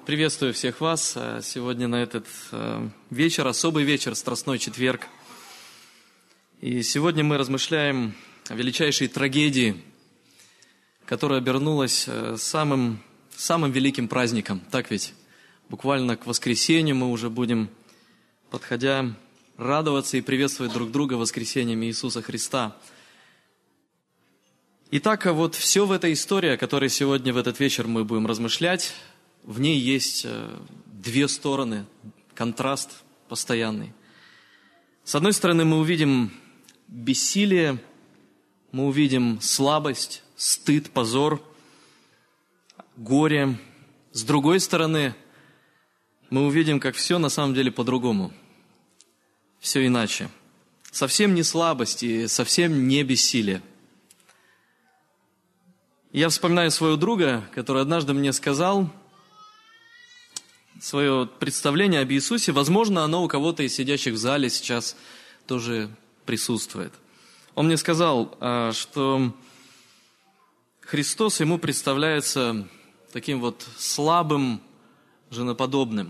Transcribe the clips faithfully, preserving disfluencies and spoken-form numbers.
Приветствую всех вас сегодня на этот вечер, особый вечер, Страстной четверг. И сегодня мы размышляем о величайшей трагедии, которая обернулась самым, самым великим праздником. Так ведь? Буквально к воскресенью мы уже будем, подходя, радоваться и приветствовать друг друга воскресением Иисуса Христа. Итак, вот все в этой истории, о которой сегодня в этот вечер мы будем размышлять, в ней есть две стороны, контраст постоянный. С одной стороны, мы увидим бессилие, мы увидим слабость, стыд, позор, горе. С другой стороны, мы увидим, как все на самом деле по-другому, все иначе. Совсем не слабость и совсем не бессилие. Я вспоминаю своего друга, который однажды мне сказал свое представление об Иисусе. Возможно, оно у кого-то из сидящих в зале сейчас тоже присутствует. Он мне сказал, что Христос ему представляется таким вот слабым, женоподобным.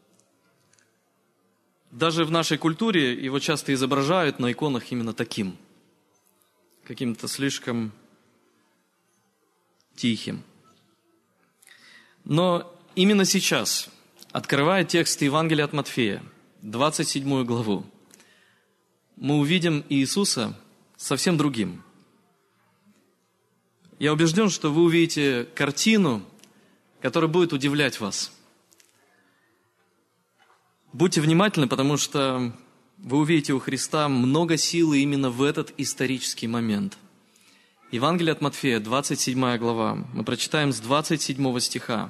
Даже в нашей культуре его часто изображают на иконах именно таким, каким-то слишком тихим. Но именно сейчас, открывая текст Евангелия от Матфея, двадцать седьмую главу, мы увидим Иисуса совсем другим. Я убежден, что вы увидите картину, которая будет удивлять вас. Будьте внимательны, потому что вы увидите у Христа много силы именно в этот исторический момент. Евангелие от Матфея, двадцать седьмая глава. Мы прочитаем с двадцать седьмого стиха.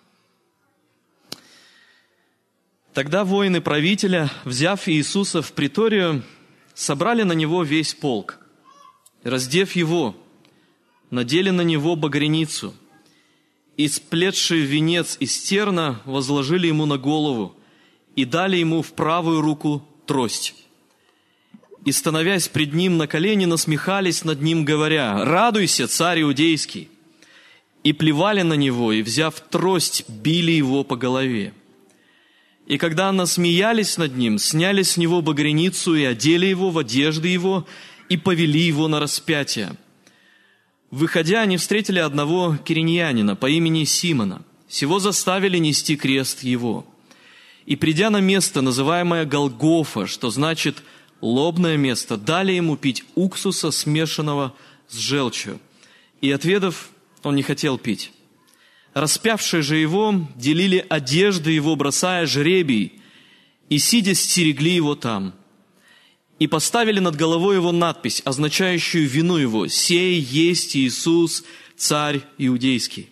«Тогда воины правителя, взяв Иисуса в приторию, собрали на него весь полк. Раздев его, надели на него багряницу, и сплетший венец из терна возложили ему на голову и дали ему в правую руку трость. И, становясь пред ним на колени, насмехались над ним, говоря: „Радуйся, царь иудейский!“ И плевали на него, и, взяв трость, били его по голове. И когда насмеялись над ним, сняли с него багряницу и одели его в одежды его, и повели его на распятие. Выходя, они встретили одного кириньянина по имени Симона. Сего заставили нести крест его. И, придя на место, называемое Голгофа, что значит лобное место, дали ему пить уксуса, смешанного с желчью. И, отведав, он не хотел пить. Распявшие же его делили одежды его, бросая жребий, и, сидя, стерегли его там. И поставили над головой его надпись, означающую вину его: «Сей есть Иисус, царь иудейский».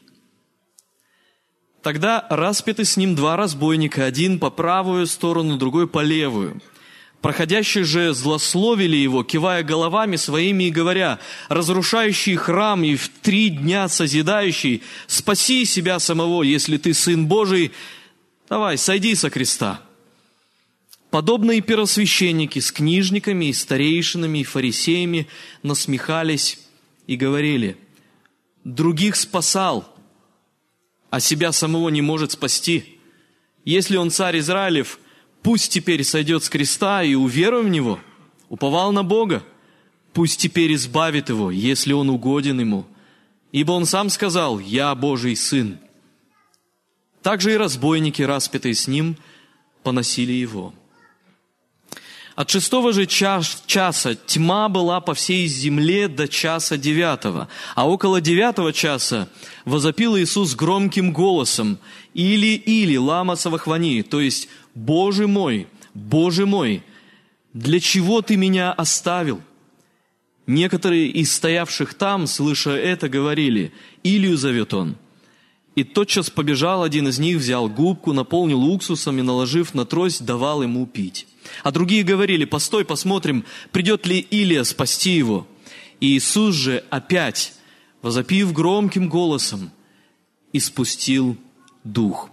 Тогда распяты с ним два разбойника, один по правую сторону, другой по левую. Проходящие же злословили его, кивая головами своими и говоря: „Разрушающий храм и в три дня созидающий, спаси себя самого, если ты Сын Божий, давай, сойди со креста». Подобно и первосвященники с книжниками, и старейшинами, и фарисеями насмехались и говорили: „Других спасал, а себя самого не может спасти. Если он царь Израилев, пусть теперь сойдет с креста и уверуем в него. Уповал на Бога, пусть теперь избавит его, если он угоден ему. Ибо он сам сказал: „Я Божий Сын“». Также и разбойники, распятые с ним, поносили его. От шестого же часа тьма была по всей земле до часа девятого, а около девятого часа возопил Иисус громким голосом: „Или, или, лама савахвани“, то есть: „Боже мой, Боже мой, для чего ты меня оставил?“ Некоторые из стоявших там, слыша это, говорили: „Илию зовет он“. И тотчас побежал один из них, взял губку, наполнил уксусом и, наложив на трость, давал ему пить. А другие говорили: „Постой, посмотрим, придет ли Илия спасти его“. И Иисус же опять, возопив громким голосом, испустил дух.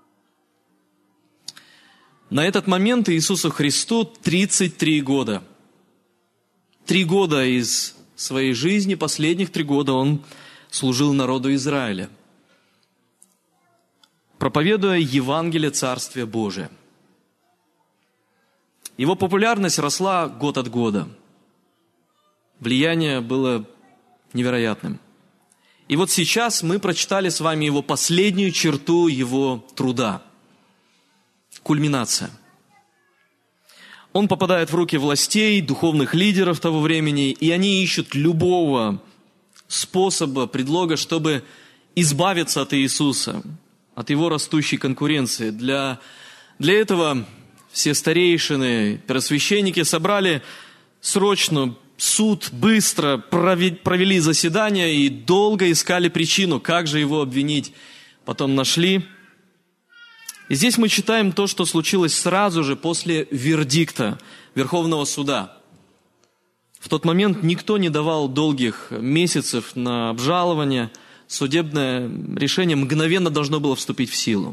На этот момент Иисусу Христу тридцать три года. Три года из своей жизни, последних три года Он служил народу Израиля. проповедуя Евангелие Царствия Божия. Его популярность росла год от года. Влияние было невероятным. И вот сейчас мы прочитали с вами его последнюю черту его труда. Кульминация. Он попадает в руки властей, духовных лидеров того времени, и они ищут любого способа, предлога, чтобы избавиться от Иисуса, от его растущей конкуренции. Для, для этого все старейшины, первосвященники собрали срочно суд, быстро провели заседание и долго искали причину, как же его обвинить. Потом нашли. И здесь мы читаем то, что случилось сразу же после вердикта Верховного суда. В тот момент никто не давал долгих месяцев на обжалование. Судебное решение мгновенно должно было вступить в силу.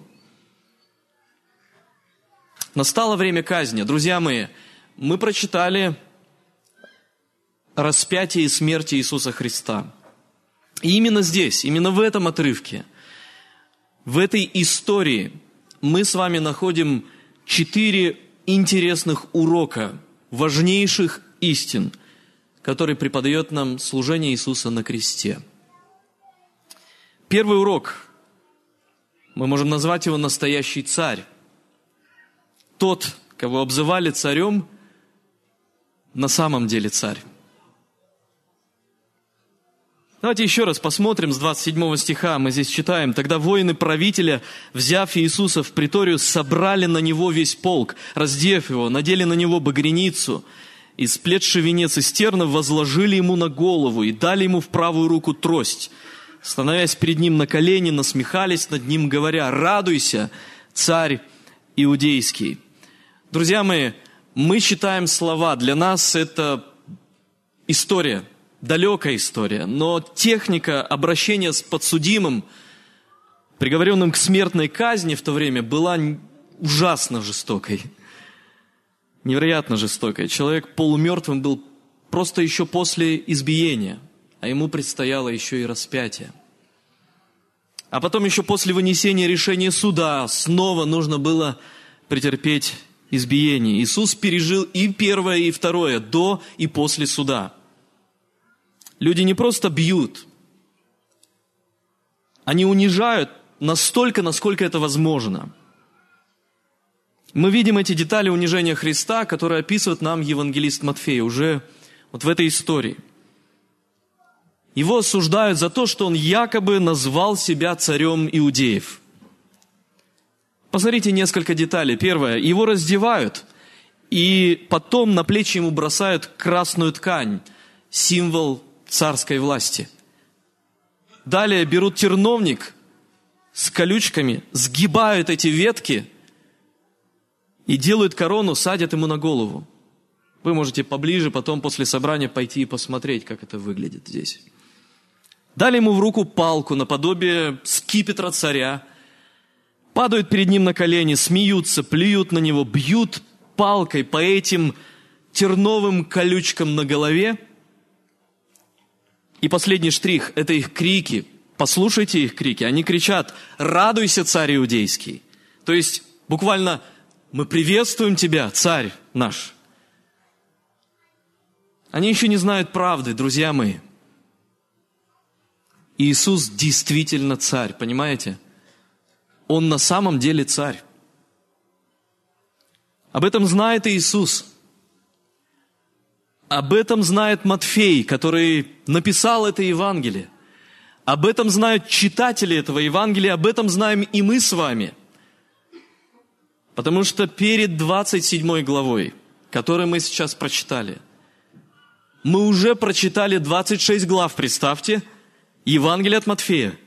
Настало время казни. Друзья мои, мы прочитали распятие и смерть Иисуса Христа. И именно здесь, именно в этом отрывке, в этой истории мы с вами находим четыре интересных урока, важнейших истин, которые преподает нам служение Иисуса на кресте. Первый урок, мы можем назвать его «Настоящий царь». Тот, кого обзывали царем, на самом деле царь. Давайте еще раз посмотрим с двадцать седьмого стиха. Мы здесь читаем. «Тогда воины правителя, взяв Иисуса в приторию, собрали на него весь полк, раздев его, надели на него багряницу, и, сплетши венец из терна, возложили ему на голову и дали ему в правую руку трость. Становясь перед ним на колени, насмехались над ним, говоря: „Радуйся, царь иудейский“». Друзья мои, мы читаем слова. Для нас это история. Далекая история, но техника обращения с подсудимым, приговоренным к смертной казни в то время, была ужасно жестокой. Невероятно жестокой. Человек полумертвым был просто еще после избиения, а ему предстояло еще и распятие. А потом еще после вынесения решения суда снова нужно было претерпеть избиение. Иисус пережил и первое, и второе, до и после суда. Люди не просто бьют, они унижают настолько, насколько это возможно. Мы видим эти детали унижения Христа, которые описывает нам евангелист Матфей уже вот в этой истории. Его осуждают за то, что он якобы назвал себя царем иудеев. Посмотрите несколько деталей. Первое. Его раздевают, и потом на плечи ему бросают красную ткань, символ царской власти. Далее берут терновник с колючками, сгибают эти ветки и делают корону, садят ему на голову. Вы можете поближе потом после собрания пойти и посмотреть, как это выглядит здесь. Дали ему в руку палку наподобие скипетра царя, падают перед ним на колени, смеются, плюют на него, бьют палкой по этим терновым колючкам на голове. И последний штрих – это их крики. Послушайте их крики. Они кричат: «Радуйся, царь иудейский». То есть, буквально, мы приветствуем тебя, царь наш. Они еще не знают правды, друзья мои. Иисус действительно царь, понимаете? Он на самом деле царь. Об этом знает Иисус. Об этом знает Матфей, который написал это Евангелие. Об этом знают читатели этого Евангелия, об этом знаем и мы с вами. Потому что перед двадцать седьмой главой, которую мы сейчас прочитали, мы уже прочитали двадцать шесть глав, представьте, Евангелие от Матфея.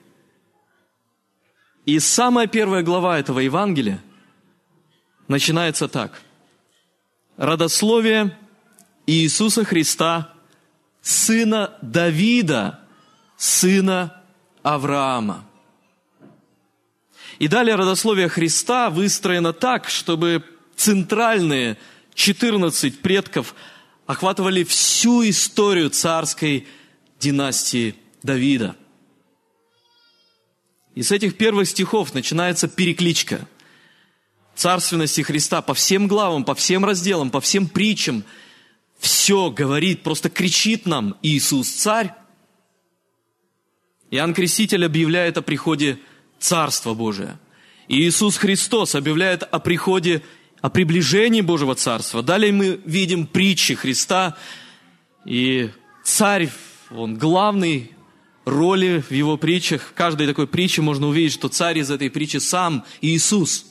И самая первая глава этого Евангелия начинается так. Родословие Иисуса Христа, сына Давида, сына Авраама. И далее родословие Христа выстроено так, чтобы центральные четырнадцать предков охватывали всю историю царской династии Давида. И с этих первых стихов начинается перекличка царственности Христа по всем главам, по всем разделам, по всем притчам. Все говорит, просто кричит нам: Иисус царь. Иоанн Креститель объявляет о приходе Царства Божия. И Иисус Христос объявляет о приходе, о приближении Божьего Царства. Далее мы видим притчи Христа, и царь, он главный роли в его притчах. В каждой такой притче можно увидеть, что царь из этой притчи сам Иисус.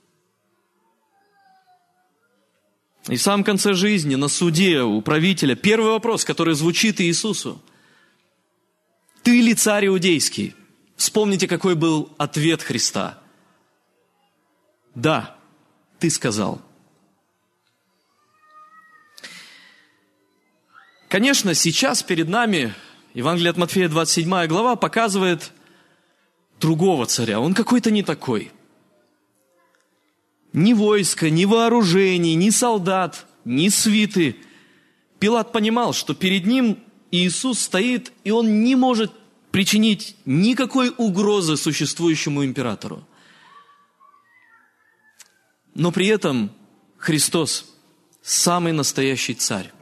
И в самом конце жизни, на суде у правителя, первый вопрос, который звучит Иисусу: «Ты ли царь иудейский?» Вспомните, какой был ответ Христа. «Да, ты сказал». Конечно, сейчас перед нами Евангелие от Матфея, двадцать седьмая глава, показывает другого царя. Он какой-то не такой. Ни войска, ни вооружений, ни солдат, ни свиты. Пилат понимал, что перед ним Иисус стоит, и он не может причинить никакой угрозы существующему императору. Но при этом Христос самый настоящий царь.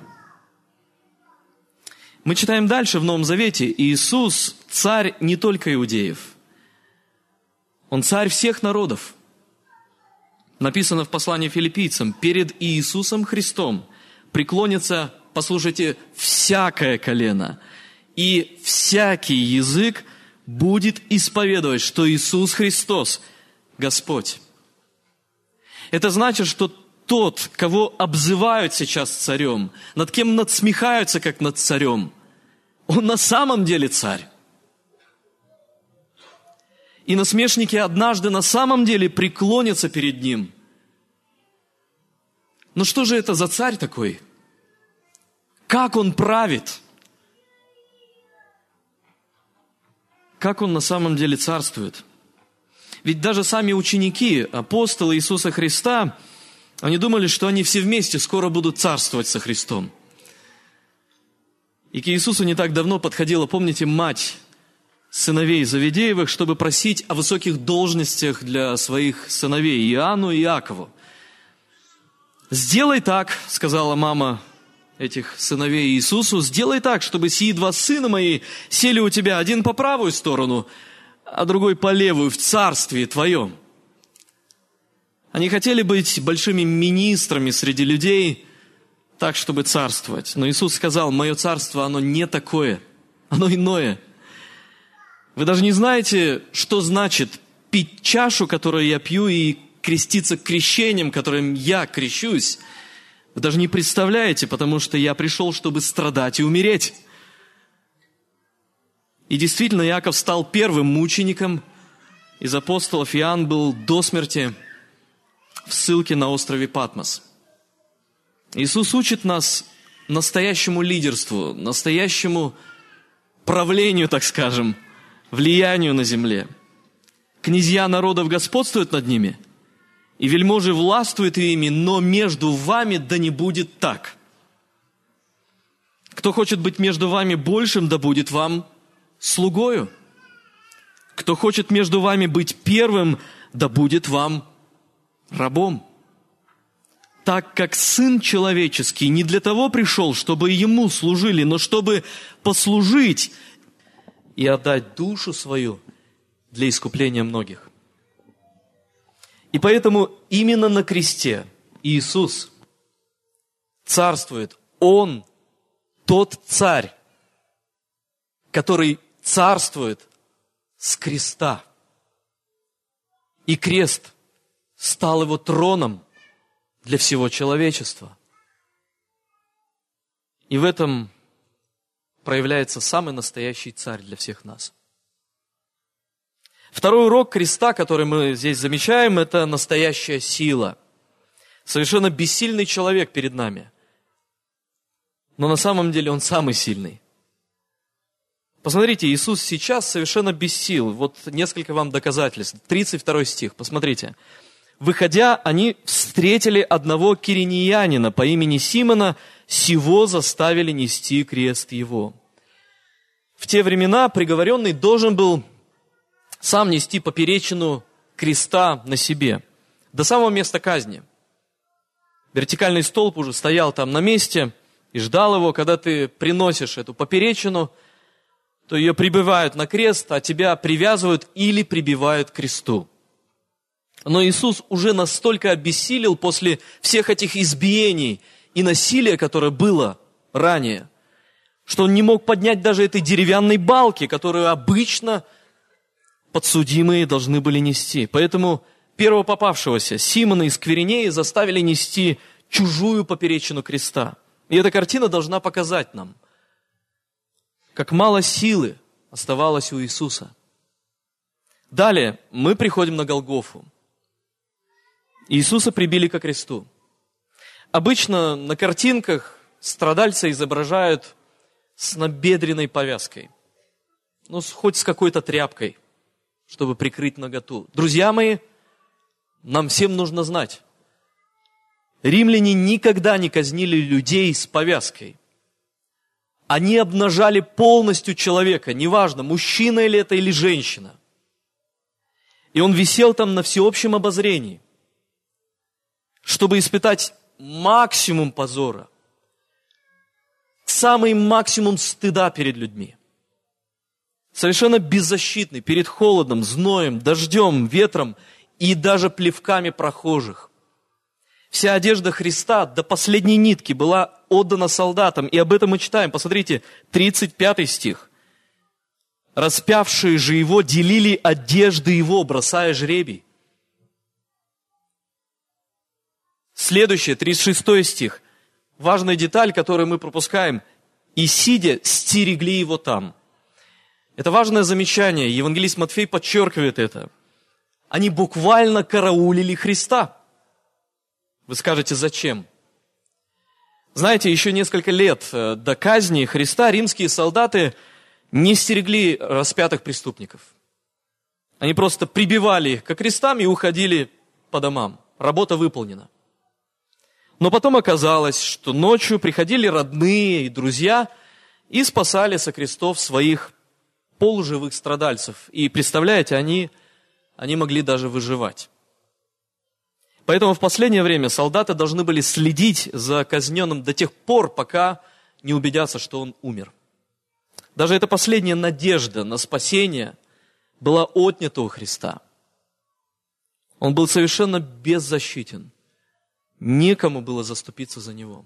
Мы читаем дальше в Новом Завете: Иисус царь не только иудеев. Он царь всех народов. Написано в послании филиппийцам: перед Иисусом Христом преклонится, послушайте, всякое колено, и всякий язык будет исповедовать, что Иисус Христос Господь. Это значит, что тот, кого обзывают сейчас царем, над кем надсмехаются, как над царем, он на самом деле царь. И насмешники однажды на самом деле преклонятся перед ним. Но что же это за царь такой? Как он правит? Как он на самом деле царствует? Ведь даже сами ученики, апостолы Иисуса Христа, они думали, что они все вместе скоро будут царствовать со Христом. И к Иисусу не так давно подходила, помните, мать сыновей Завидеевых, чтобы просить о высоких должностях для своих сыновей, Иоанну и Иакову. «Сделай так, — сказала мама этих сыновей Иисусу, — сделай так, чтобы сии два сына мои сели у тебя, один по правую сторону, а другой по левую, в царстве твоем». Они хотели быть большими министрами среди людей, так, чтобы царствовать. Но Иисус сказал: «Мое царство, оно не такое, оно иное. Вы даже не знаете, что значит пить чашу, которую я пью, и креститься крещением, которым я крещусь. Вы даже не представляете, потому что я пришел, чтобы страдать и умереть». И действительно, Иаков стал первым мучеником из апостолов. Иоанн был до смерти в ссылке на острове Патмос. Иисус учит нас настоящему лидерству, настоящему правлению, так скажем, влиянию на земле. Князья народов господствуют над ними, и вельможи властвуют ими, но между вами да не будет так. Кто хочет быть между вами большим, да будет вам слугою. Кто хочет между вами быть первым, да будет вам рабом. Так как Сын Человеческий не для того пришел, чтобы Ему служили, но чтобы послужить и отдать душу свою для искупления многих. И поэтому именно на кресте Иисус царствует. Он тот царь, который царствует с креста. И крест стал его троном для всего человечества. И в этом проявляется самый настоящий царь для всех нас. Второй урок креста, который мы здесь замечаем, это настоящая сила. Совершенно бессильный человек перед нами. Но на самом деле он самый сильный. Посмотрите, Иисус сейчас совершенно без сил. Вот несколько вам доказательств. тридцать второй стих, посмотрите. «Выходя, они встретили одного киринеянина по имени Симона, сего заставили нести крест его». В те времена приговоренный должен был сам нести поперечину креста на себе до самого места казни. Вертикальный столб уже стоял там на месте и ждал его. Когда ты приносишь эту поперечину, то ее прибивают на крест, а тебя привязывают или прибивают к кресту. Но Иисус уже настолько обессилел после всех этих избиений и насилия, которое было ранее, что он не мог поднять даже этой деревянной балки, которую обычно подсудимые должны были нести. Поэтому первого попавшегося, Симона из Квиринеи, заставили нести чужую поперечину креста. И эта картина должна показать нам, как мало силы оставалось у Иисуса. Далее мы приходим на Голгофу. Иисуса прибили ко кресту. Обычно на картинках страдальца изображают с набедренной повязкой. Ну, хоть с какой-то тряпкой, чтобы прикрыть наготу. Друзья мои, нам всем нужно знать, римляне никогда не казнили людей с повязкой. Они обнажали полностью человека, неважно, мужчина ли это или женщина. И он висел там на всеобщем обозрении, чтобы испытать максимум позора, самый максимум стыда перед людьми. Совершенно беззащитный перед холодом, зноем, дождем, ветром и даже плевками прохожих. Вся одежда Христа до последней нитки была отдана солдатам, и об этом мы читаем. Посмотрите, тридцать пятый стих. «Распявшие же его делили одежды его, бросая жребий». Следующее, тридцать шестой стих. Важная деталь, которую мы пропускаем. «И сидя, стерегли его там». Это важное замечание. Евангелист Матфей подчеркивает это. Они буквально караулили Христа. Вы скажете, зачем? Знаете, еще несколько лет до казни Христа римские солдаты не стерегли распятых преступников. Они просто прибивали их ко крестам и уходили по домам. Работа выполнена. Но потом оказалось, что ночью приходили родные и друзья и спасали со крестов своих полуживых страдальцев. И представляете, они, они могли даже выживать. Поэтому в последнее время солдаты должны были следить за казненным до тех пор, пока не убедятся, что он умер. Даже эта последняя надежда на спасение была отнята у Христа. Он был совершенно беззащитен. Некому было заступиться за него.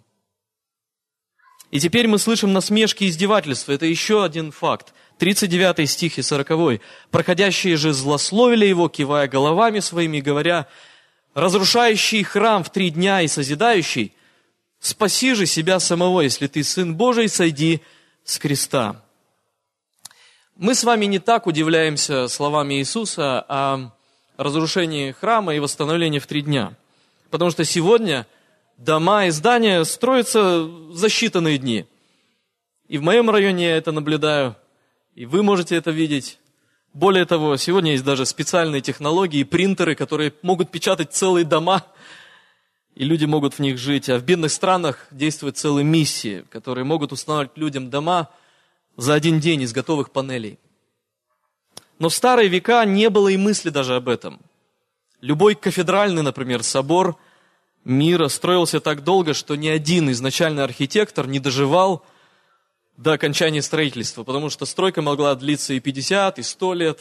И теперь мы слышим насмешки и издевательства. Это еще один факт. тридцать девятый стих и сороковой. «Проходящие же злословили его, кивая головами своими, говоря: разрушающий храм в три дня и созидающий, спаси же себя самого, если ты Сын Божий, сойди с креста». Мы с вами не так удивляемся словами Иисуса о разрушении храма и восстановлении в три дня. Потому что сегодня дома и здания строятся за считанные дни. И в моем районе я это наблюдаю, и вы можете это видеть. Более того, сегодня есть даже специальные технологии, принтеры, которые могут печатать целые дома, и люди могут в них жить. А в бедных странах действуют целые миссии, которые могут устанавливать людям дома за один день из готовых панелей. Но в старые века не было и мысли даже об этом. Любой кафедральный, например, собор мира строился так долго, что ни один изначальный архитектор не доживал до окончания строительства, потому что стройка могла длиться и пятьдесят, и сто лет.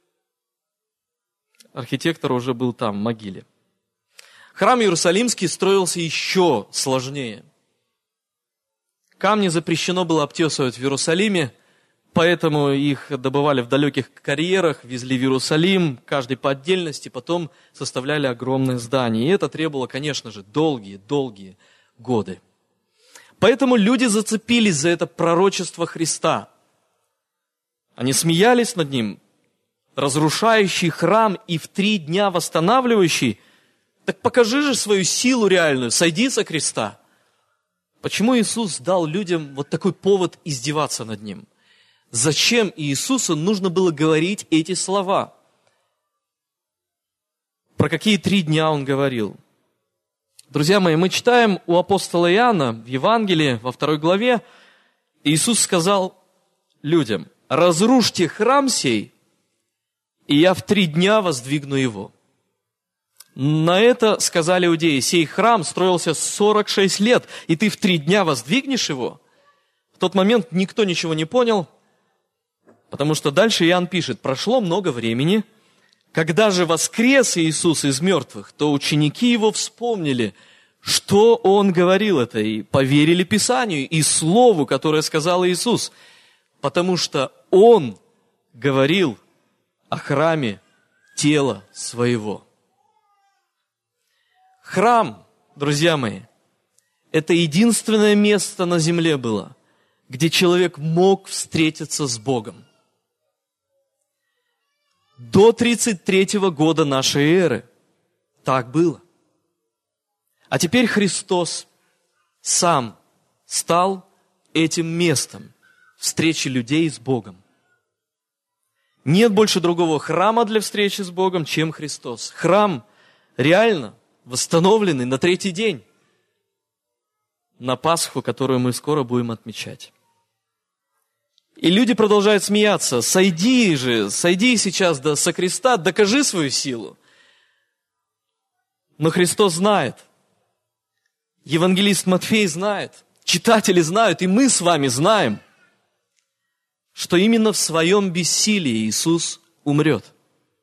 Архитектор уже был там, в могиле. Храм Иерусалимский строился еще сложнее. Камни запрещено было обтесывать в Иерусалиме, поэтому их добывали в далеких карьерах, везли в Иерусалим, каждый по отдельности, потом составляли огромное здание. И это требовало, конечно же, долгие-долгие годы. Поэтому люди зацепились за это пророчество Христа. Они смеялись над ним, разрушающий храм и в три дня восстанавливающий. Так покажи же свою силу реальную, сойди со креста. Почему Иисус дал людям вот такой повод издеваться над ним? Зачем Иисусу нужно было говорить эти слова? Про какие три дня Он говорил? Друзья мои, мы читаем у апостола Иоанна в Евангелии, во второй главе, Иисус сказал людям: разрушьте храм сей, и я в три дня воздвигну его». На это сказали иудеи: «Сей храм строился сорок шесть лет, и ты в три дня воздвигнешь его?» В тот момент никто ничего не понял, потому что дальше Иоанн пишет: «Прошло много времени, когда же воскрес Иисус из мертвых, то ученики его вспомнили, что он говорил это, и поверили Писанию и Слову, которое сказал Иисус, потому что он говорил о храме тела своего». Храм, друзья мои, это единственное место на земле было, где человек мог встретиться с Богом. До тридцать третьего года нашей эры так было. А теперь Христос сам стал этим местом встречи людей с Богом. Нет больше другого храма для встречи с Богом, чем Христос. Храм реально восстановленный на третий день, на Пасху, которую мы скоро будем отмечать. И люди продолжают смеяться: «Сойди же, сойди сейчас до, со креста, докажи свою силу». Но Христос знает, евангелист Матфей знает, читатели знают, и мы с вами знаем, что именно в своем бессилии Иисус умрет.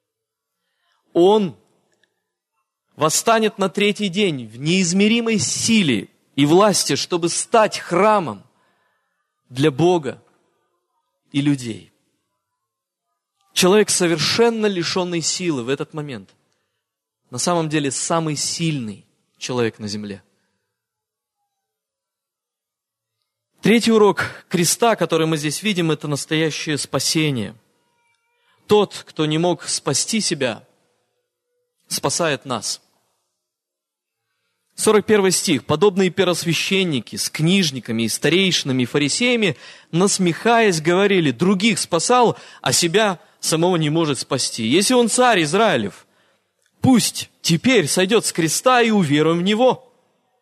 Он восстанет на третий день в неизмеримой силе и власти, чтобы стать храмом для Бога и людей. Человек, совершенно лишенный силы в этот момент, на самом деле самый сильный человек на земле. Третий урок креста, который мы здесь видим, это настоящее спасение. Тот, кто не мог спасти себя, спасает нас. сорок первый стих. «Подобные первосвященники с книжниками и старейшинами и фарисеями, насмехаясь, говорили: других спасал, а себя самого не может спасти. Если он царь Израилев, пусть теперь сойдет с креста и уверуем в него».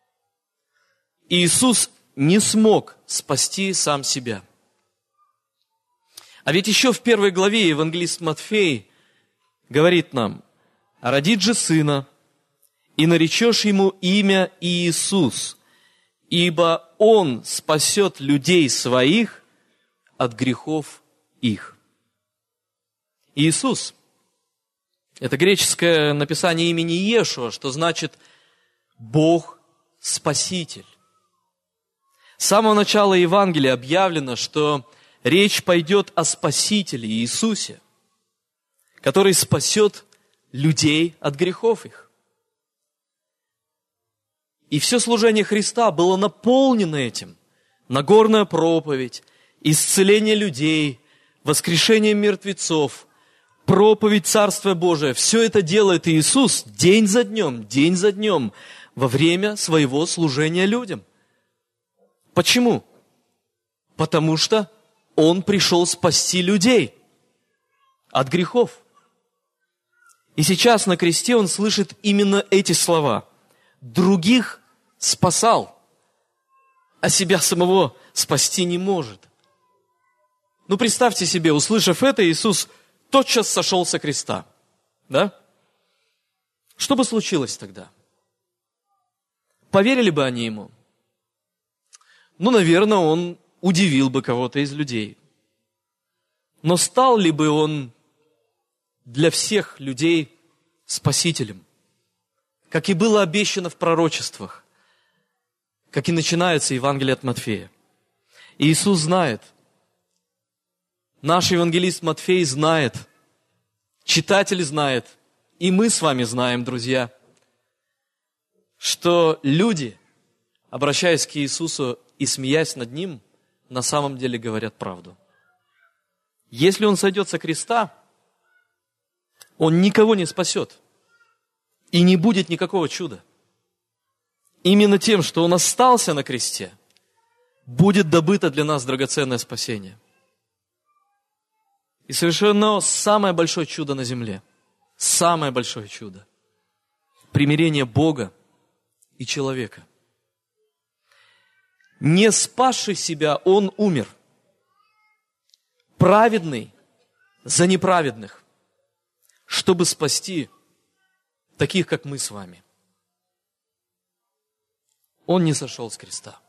Иисус не смог спасти сам себя. А ведь еще в первой главе евангелист Матфей говорит нам: «А родит же сына, и наречешь ему имя Иисус, ибо он спасет людей своих от грехов их». Иисус – это греческое написание имени Иешуа, что значит Бог-Спаситель. С самого начала Евангелия объявлено, что речь пойдет о Спасителе Иисусе, который спасет людей от грехов их. И все служение Христа было наполнено этим. Нагорная проповедь, исцеление людей, воскрешение мертвецов, проповедь Царства Божия. Все это делает Иисус день за днем, день за днем, во время своего служения людям. Почему? Потому что Он пришел спасти людей от грехов. И сейчас на кресте Он слышит именно эти слова: «Других спасал, а себя самого спасти не может». Ну, представьте себе, услышав это, Иисус тотчас сошел со креста. Да? Что бы случилось тогда? Поверили бы они Ему? Ну, наверное, Он удивил бы кого-то из людей. Но стал ли бы Он для всех людей спасителем? Как и было обещано в пророчествах, как и начинается Евангелие от Матфея. И Иисус знает, наш евангелист Матфей знает, читатель знает, и мы с вами знаем, друзья, что люди, обращаясь к Иисусу и смеясь над Ним, на самом деле говорят правду. Если Он сойдет со креста, Он никого не спасет. И не будет никакого чуда. Именно тем, что Он остался на кресте, будет добыто для нас драгоценное спасение. И совершено самое большое чудо на земле. Самое большое чудо. Примирение Бога и человека. Не спасший себя, Он умер. Праведный за неправедных. чтобы спасти таких, как мы с вами. Он не сошел с креста.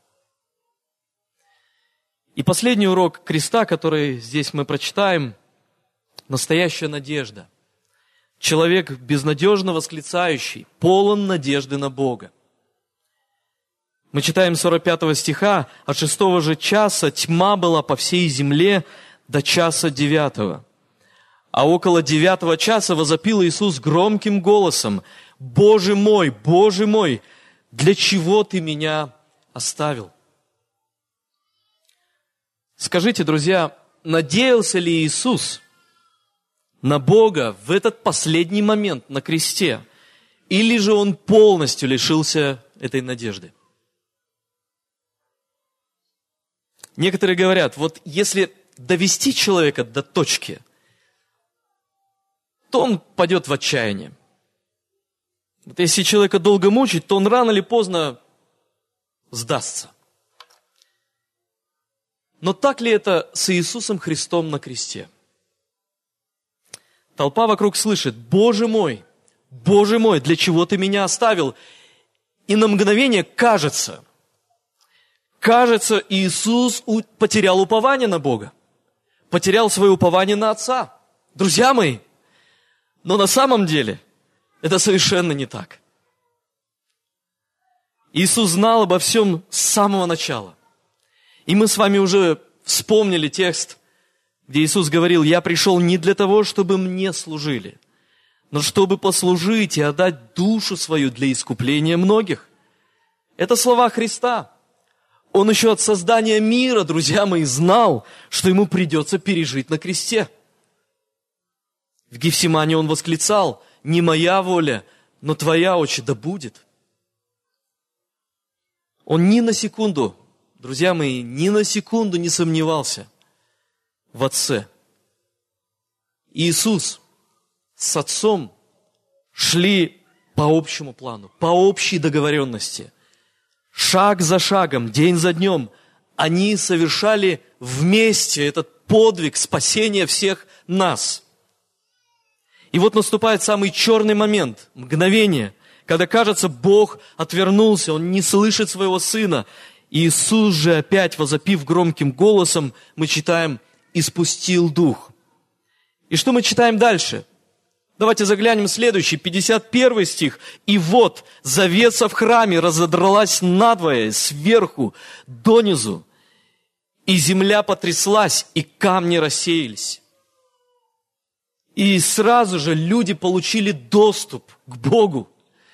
И последний урок креста, который здесь мы прочитаем, настоящая надежда. Человек безнадежно восклицающий, полон надежды на Бога. Мы читаем сорок пятого стиха, от шестого же часа тьма была по всей земле до часа девятого. А около девятого часа возопил Иисус громким голосом: «Боже мой, Боже мой, для чего Ты меня оставил?» Скажите, друзья, надеялся ли Иисус на Бога в этот последний момент на кресте? Или же Он полностью лишился этой надежды? Некоторые говорят, вот если довести человека до точки, то он падет в отчаяние. Вот если человека долго мучить, то он рано или поздно сдастся. Но так ли это с Иисусом Христом на кресте? Толпа вокруг слышит: «Боже мой, Боже мой, для чего Ты меня оставил?» И на мгновение кажется, кажется, Иисус потерял упование на Бога, потерял свое упование на Отца. Друзья мои, но на самом деле это совершенно не так. Иисус знал обо всем с самого начала. И мы с вами уже вспомнили текст, где Иисус говорил: «Я пришел не для того, чтобы мне служили, но чтобы послужить и отдать душу свою для искупления многих». Это слова Христа. Он еще от создания мира, друзья мои, знал, что ему придется пережить на кресте. В Гефсимане он восклицал: «Не моя воля, но Твоя, Отче, да будет». Он ни на секунду, друзья мои, ни на секунду не сомневался в Отце. Иисус с Отцом шли по общему плану, по общей договоренности. Шаг за шагом, день за днем они совершали вместе этот подвиг спасения всех нас. И вот наступает самый черный момент, мгновение, когда, кажется, Бог отвернулся, Он не слышит своего Сына. Иисус же, опять возопив громким голосом, мы читаем, испустил дух. И что мы читаем дальше? Давайте заглянем в следующий, пятьдесят первый стих. «И вот завеса в храме разодралась надвое, сверху донизу, и земля потряслась, и камни рассеялись». И сразу же люди получили доступ к Богу,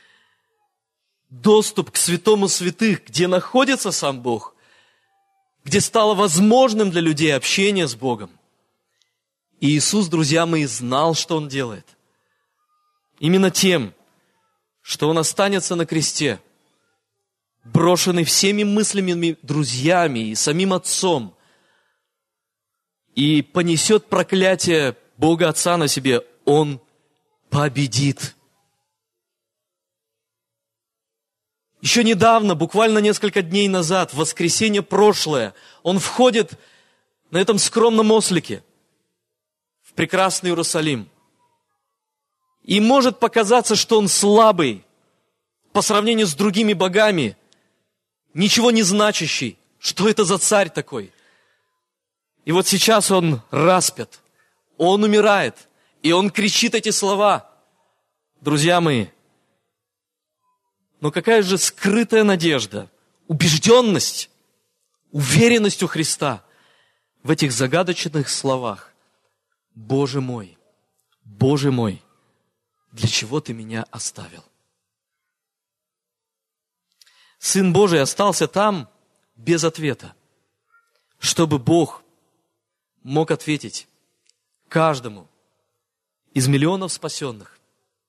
доступ к святому святых, где находится сам Бог, где стало возможным для людей общение с Богом. И Иисус, друзья мои, знал, что Он делает. Именно тем, что Он останется на кресте, брошенный всеми мыслями друзьями и самим Отцом, и понесет проклятие Бога Отца на себе, Он победит. Еще недавно, буквально несколько дней назад, в воскресенье прошлое, Он входит на этом скромном ослике в прекрасный Иерусалим. И может показаться, что Он слабый по сравнению с другими богами, ничего не значащий. Что это за царь такой? И вот сейчас Он распят, Он умирает, и Он кричит эти слова. Друзья мои, но какая же скрытая надежда, убежденность, уверенность у Христа в этих загадочных словах. «Боже мой, Боже мой, для чего Ты меня оставил?» Сын Божий остался там без ответа, чтобы Бог мог ответить каждому из миллионов спасенных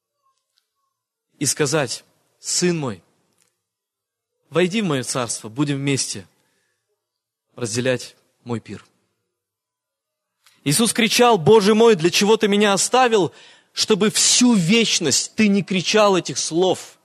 и сказать: «Сын мой, войди в мое царство, будем вместе разделять мой пир». Иисус кричал: «Боже мой, для чего Ты меня оставил?» Чтобы всю вечность Ты не кричал этих слов,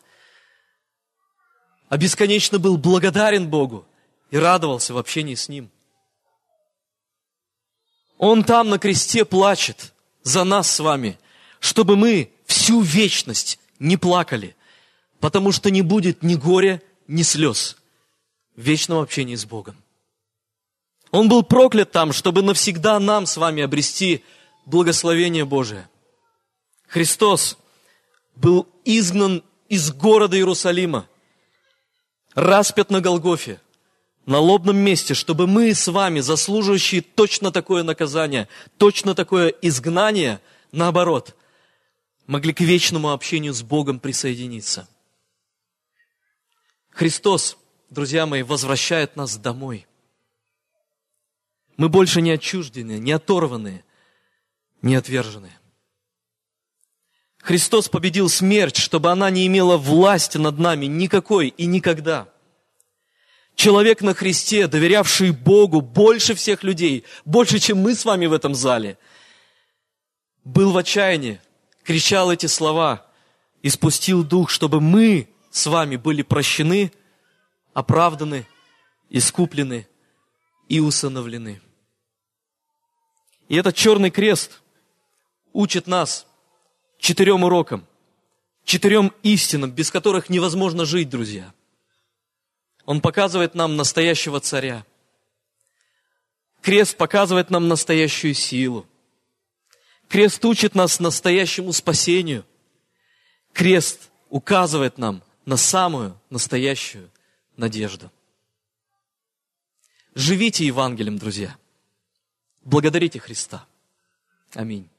а бесконечно был благодарен Богу и радовался в общении с Ним. Он там на кресте плачет за нас с вами, чтобы мы всю вечность не плакали, потому что не будет ни горя, ни слез в вечном общении с Богом. Он был проклят там, чтобы навсегда нам с вами обрести благословение Божие. Христос был изгнан из города Иерусалима, распят на Голгофе, на лобном месте, чтобы мы с вами, заслуживающие точно такое наказание, точно такое изгнание, наоборот, могли к вечному общению с Богом присоединиться. Христос, друзья мои, возвращает нас домой. Мы больше не отчужденные, не оторванные, не отверженные. Христос победил смерть, чтобы она не имела власти над нами никакой и никогда. Человек на кресте, доверявший Богу больше всех людей, больше, чем мы с вами в этом зале, был в отчаянии, кричал эти слова и спустил дух, чтобы мы с вами были прощены, оправданы, искуплены и усыновлены. И этот черный крест учит нас четырем урокам, четырем истинам, без которых невозможно жить, друзья. Он показывает нам настоящего царя. Крест показывает нам настоящую силу. Крест учит нас настоящему спасению. Крест указывает нам на самую настоящую надежду. Живите Евангелием, друзья. Благодарите Христа. Аминь.